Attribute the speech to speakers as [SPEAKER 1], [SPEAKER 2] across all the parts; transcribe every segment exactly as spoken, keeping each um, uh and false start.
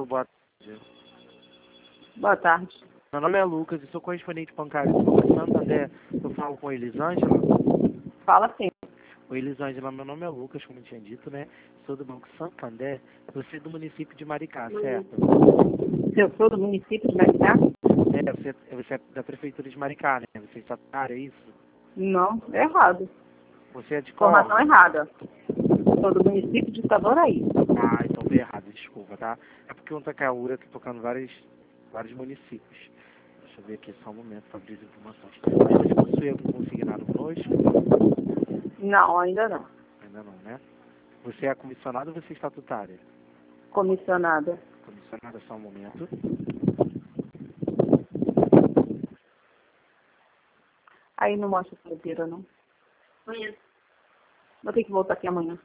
[SPEAKER 1] boa tarde.
[SPEAKER 2] Boa tarde.
[SPEAKER 1] Meu nome é Lucas e sou correspondente bancário do Banco Santander. Eu falo com a Elisângela.
[SPEAKER 2] Fala sim.
[SPEAKER 1] Oi, Elisângela, meu nome é Lucas, como eu tinha dito, né? Sou do Banco Santander. Você é do município de Maricá, certo?
[SPEAKER 2] Eu sou do município de Maricá?
[SPEAKER 1] É, você, você é da prefeitura de Maricá, né? Você está é isso?
[SPEAKER 2] Não, é errado.
[SPEAKER 1] Você é de qual?
[SPEAKER 2] Informação errada. Sou do município de Itaboraí.
[SPEAKER 1] Ah, então veio errado, desculpa, tá? É porque o Tacaúra está tocando vários, vários municípios. Deixa eu ver aqui só um momento para abrir as informações. Mas você possui algum consignado conosco?
[SPEAKER 2] Não, ainda não.
[SPEAKER 1] Ainda não, né? Você é comissionado ou você é estatutária?
[SPEAKER 2] Comissionada.
[SPEAKER 1] Comissionada, só um momento.
[SPEAKER 2] Aí não mostra a carteira, não. Amanhã. Vou ter que voltar aqui amanhã.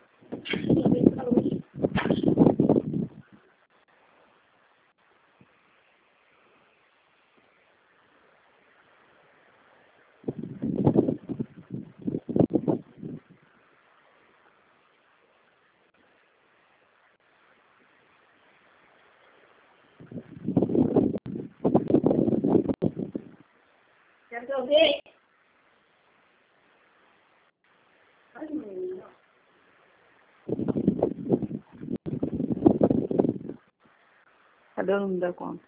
[SPEAKER 2] Quer resolver? Cadê o número da conta?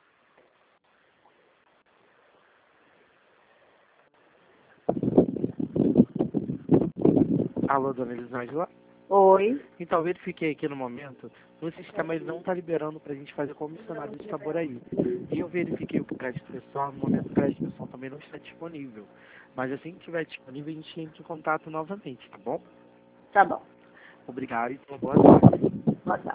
[SPEAKER 1] Alô, dona Elisângela?
[SPEAKER 2] Oi.
[SPEAKER 1] Então, verifiquei aqui no momento, o sistema ele não está liberando para a gente fazer comissionado de Itaboraí. E eu verifiquei o crédito pessoal, no momento o crédito pessoal também não está disponível. Mas assim que estiver disponível, a gente entra em contato novamente, tá bom?
[SPEAKER 2] Tá bom.
[SPEAKER 1] Obrigado e boa tarde.
[SPEAKER 2] Boa tarde.